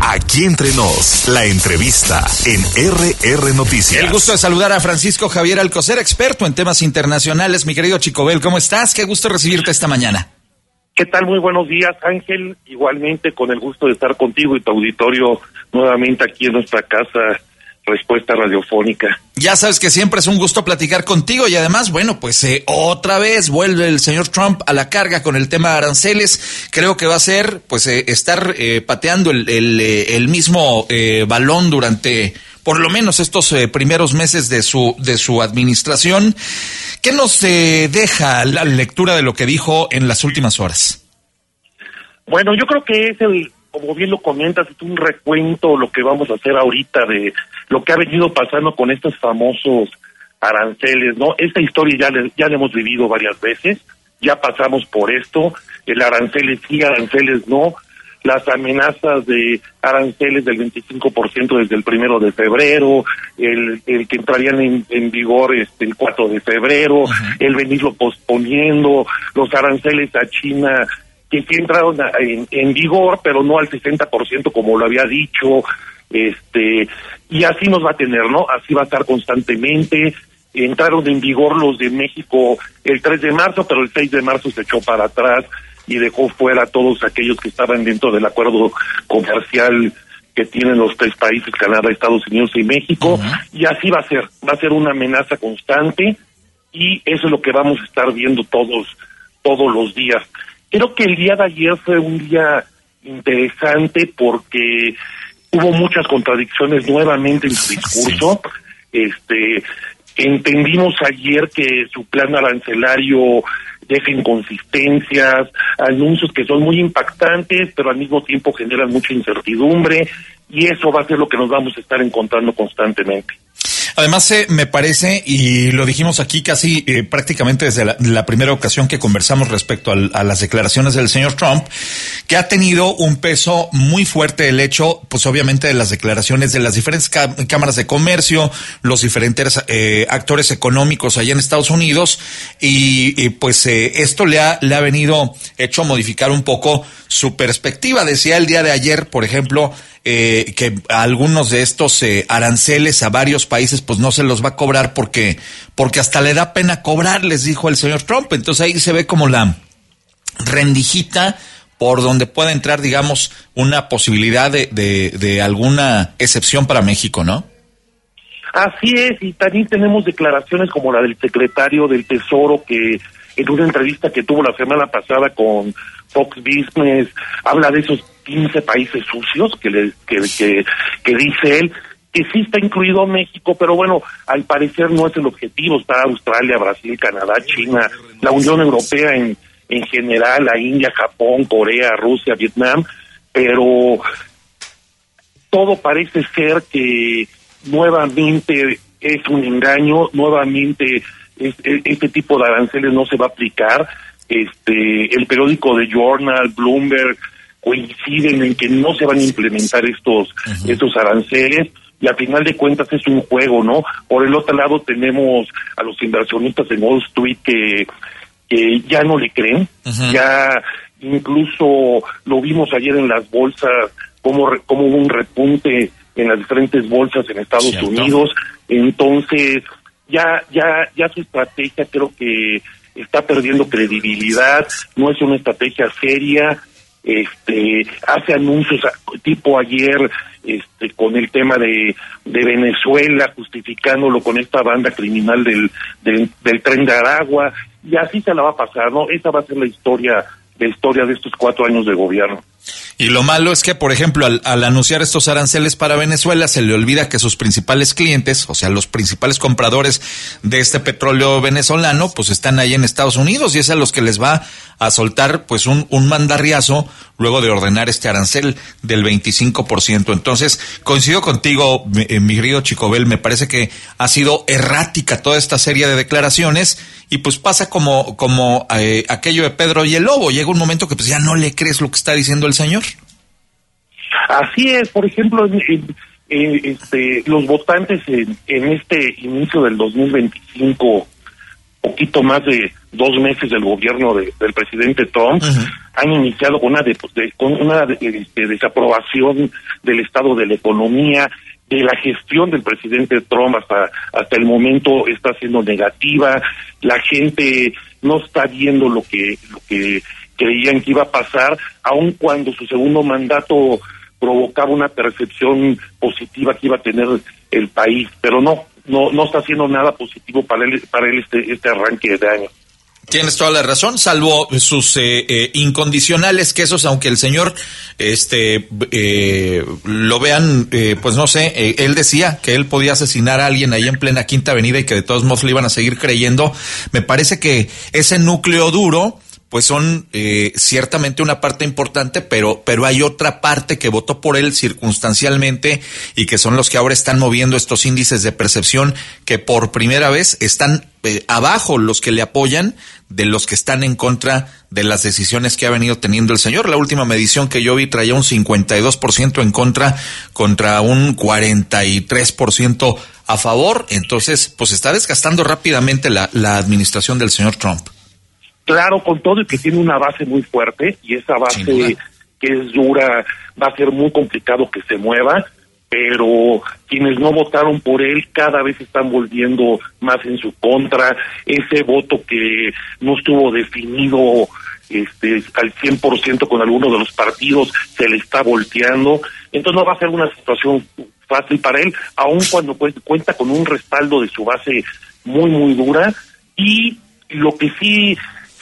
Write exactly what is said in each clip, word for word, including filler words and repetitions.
Aquí entre nos, la entrevista en R R Noticias. El gusto de saludar a Francisco Javier Alcocer, experto en temas internacionales. Mi querido Chicobel, ¿cómo estás? Qué gusto recibirte esta mañana. ¿Qué tal? Muy buenos días, Ángel. Igualmente, con el gusto de estar contigo y tu auditorio nuevamente aquí en nuestra casa, Respuesta Radiofónica. Ya sabes que siempre es un gusto platicar contigo y además, bueno, pues eh, otra vez vuelve el señor Trump a la carga con el tema de aranceles. Creo que va a ser, pues, eh, estar eh, pateando el, el, eh, el mismo eh, balón durante, por lo menos, estos eh, primeros meses de su de su administración. ¿Qué nos eh, deja la lectura de lo que dijo en las últimas horas? Bueno, yo creo que es el, como bien lo comentas, es un recuento lo que vamos a hacer ahorita de lo que ha venido pasando con estos famosos aranceles, ¿no? Esta historia ya le, ya la hemos vivido varias veces, ya pasamos por esto, el aranceles sí, aranceles no, las amenazas de aranceles del veinticinco por ciento desde el primero de febrero, el, el que entrarían en, en vigor este, el cuatro de febrero, uh-huh. el venirlo posponiendo, los aranceles a China que sí entraron en, en vigor, pero no al sesenta por ciento como lo había dicho, este y así nos va a tener, ¿no? Así va a estar constantemente. Entraron en vigor los de México el tres de marzo, pero el seis de marzo se echó para atrás y dejó fuera a todos aquellos que estaban dentro del acuerdo comercial que tienen los tres países, Canadá, Estados Unidos y México, uh-huh. y así va a ser, va a ser una amenaza constante, y eso es lo que vamos a estar viendo todos, todos los días. Creo que el día de ayer fue un día interesante porque hubo muchas contradicciones nuevamente en su discurso. Sí. Este, entendimos ayer que su plan arancelario deja inconsistencias, anuncios que son muy impactantes, pero al mismo tiempo generan mucha incertidumbre, y eso va a ser lo que nos vamos a estar encontrando constantemente. Además, eh, me parece, y lo dijimos aquí casi eh, prácticamente desde la, la primera ocasión que conversamos respecto al, a las declaraciones del señor Trump, que ha tenido un peso muy fuerte el hecho, pues obviamente, de las declaraciones de las diferentes cá- cámaras de comercio, los diferentes eh, actores económicos allá en Estados Unidos, y, y pues eh, esto le ha, le ha venido hecho modificar un poco su perspectiva. Decía el día de ayer, por ejemplo, Eh, que a algunos de estos eh, aranceles a varios países pues no se los va a cobrar porque porque hasta le da pena cobrarles, dijo el señor Trump. Entonces ahí se ve como la rendijita por donde puede entrar, digamos, una posibilidad de, de, de alguna excepción para México, ¿no? Así es, y también tenemos declaraciones como la del secretario del Tesoro, que en una entrevista que tuvo la semana pasada con Fox Business habla de esos quince países sucios que, le, que, que, que dice él, que sí está incluido México, pero bueno, al parecer no es el objetivo. Está Australia, Brasil, Canadá, China, la Unión Europea en, en general, la India, Japón, Corea, Rusia, Vietnam, pero todo parece ser que nuevamente es un engaño, nuevamente es, es, este tipo de aranceles no se va a aplicar. Este, el periódico The Journal, Bloomberg, coinciden en que no se van a implementar estos uh-huh. estos aranceles, y a final de cuentas es un juego, ¿no? Por el otro lado tenemos a los inversionistas en Wall Street que, que ya no le creen, uh-huh. ya incluso lo vimos ayer en las bolsas, como, como hubo un repunte en las diferentes bolsas en Estados ¿Cierto? Unidos. Entonces ya ya ya su estrategia creo que está perdiendo credibilidad, no es una estrategia seria. Este hace anuncios tipo ayer este con el tema de de Venezuela, justificándolo con esta banda criminal del del, del Tren de Aragua, y así se la va a pasar, ¿no? Esa va a ser la historia la historia de estos cuatro años de gobierno. Y lo malo es que, por ejemplo, al, al anunciar estos aranceles para Venezuela, se le olvida que sus principales clientes, o sea, los principales compradores de este petróleo venezolano, pues están ahí en Estados Unidos, y es a los que les va a soltar, pues, un, un mandarriazo luego de ordenar este arancel del veinticinco por ciento. Entonces, coincido contigo, mi, mi querido Chicobel, me parece que ha sido errática toda esta serie de declaraciones, y pues pasa como, como eh, aquello de Pedro y el Lobo. Llega un momento que pues ya no le crees lo que está diciendo el señor. Así es. Por ejemplo, en, en, en, este, los votantes en, en este inicio del dos mil veinticinco poquito más de dos meses del gobierno de, del presidente Trump, uh-huh. han iniciado con una, de, de, con una de, de desaprobación del estado de la economía, de la gestión del presidente Trump hasta hasta el momento está siendo negativa. La gente no está viendo lo que lo que creían que iba a pasar, aun cuando su segundo mandato provocaba una percepción positiva que iba a tener el país, pero no no no está haciendo nada positivo para él para él este este arranque de año. Tienes toda la razón, salvo sus eh, eh, incondicionales, que esos, aunque el señor este eh, lo vean, eh, pues no sé, eh, él decía que él podía asesinar a alguien ahí en plena Quinta Avenida y que de todos modos le iban a seguir creyendo. Me parece que ese núcleo duro pues son eh, ciertamente una parte importante, pero pero hay otra parte que votó por él circunstancialmente y que son los que ahora están moviendo estos índices de percepción que por primera vez están eh, abajo los que le apoyan de los que están en contra de las decisiones que ha venido teniendo el señor. La última medición que yo vi traía un cincuenta y dos por ciento en contra contra un cuarenta y tres por ciento a favor. Entonces, pues está desgastando rápidamente la, la administración del señor Trump. Claro, con todo y que tiene una base muy fuerte, y esa base que es dura, va a ser muy complicado que se mueva, pero quienes no votaron por él cada vez están volviendo más en su contra. Ese voto que no estuvo definido este al cien por ciento con alguno de los partidos se le está volteando, entonces no va a ser una situación fácil para él, aun cuando cuenta con un respaldo de su base muy, muy dura. Y lo que sí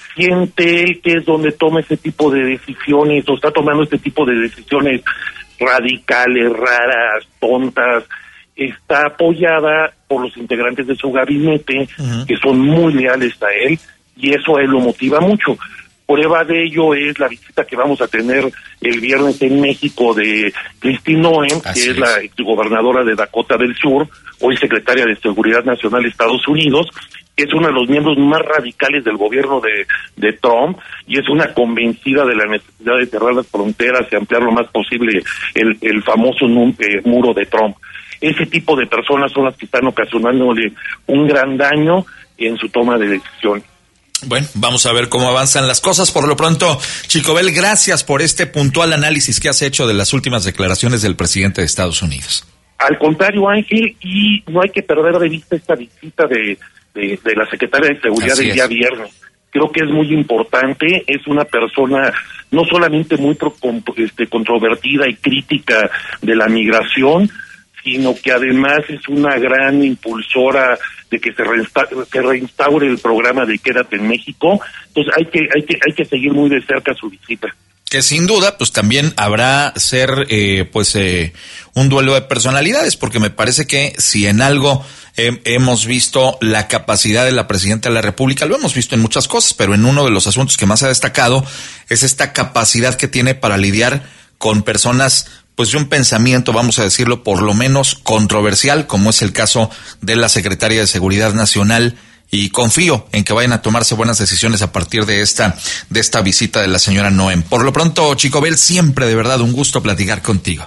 siente él que es donde toma ese tipo de decisiones, o está tomando este tipo de decisiones radicales, raras, tontas, está apoyada por los integrantes de su gabinete, uh-huh. que son muy leales a él, y eso a él lo motiva mucho. Prueba de ello es la visita que vamos a tener el viernes en México de Kristi Noem, que es, es la exgobernadora de Dakota del Sur, hoy secretaria de Seguridad Nacional de Estados Unidos, que es uno de los miembros más radicales del gobierno de, de Trump, y es una convencida de la necesidad de cerrar las fronteras y ampliar lo más posible el, el famoso eh, muro de Trump. Ese tipo de personas son las que están ocasionándole un gran daño en su toma de decisión. Bueno, vamos a ver cómo avanzan las cosas. Por lo pronto, Chicobel, gracias por este puntual análisis que has hecho de las últimas declaraciones del presidente de Estados Unidos. Al contrario, Ángel, y no hay que perder de vista esta visita de, de, de la secretaria de Seguridad del día viernes. Creo que es muy importante, es una persona no solamente muy pro, este, controvertida y crítica de la migración, sino que además es una gran impulsora de que se reinstaure, se reinstaure el programa de Quédate en México. Entonces hay que hay que hay que seguir muy de cerca su visita. Que sin duda, pues también habrá ser eh, pues eh, un duelo de personalidades, porque me parece que si en algo eh, hemos visto la capacidad de la presidenta de la República, lo hemos visto en muchas cosas, pero en uno de los asuntos que más ha destacado es esta capacidad que tiene para lidiar con personas pues de un pensamiento, vamos a decirlo, por lo menos controversial, como es el caso de la Secretaria de Seguridad Nacional, y confío en que vayan a tomarse buenas decisiones a partir de esta de esta visita de la señora Noem. Por lo pronto, Chicobel, siempre de verdad un gusto platicar contigo.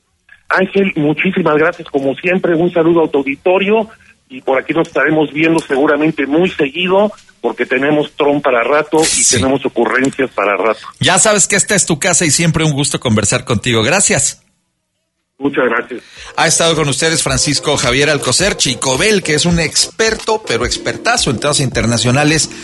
Ángel, muchísimas gracias, como siempre, un saludo a tu auditorio, y por aquí nos estaremos viendo seguramente muy seguido, porque tenemos Trump para rato y sí. tenemos ocurrencias para rato. Ya sabes que esta es tu casa y siempre un gusto conversar contigo. Gracias. Muchas gracias. Ha estado con ustedes Francisco Javier Alcocer, Chicobel, que es un experto, pero expertazo en temas internacionales.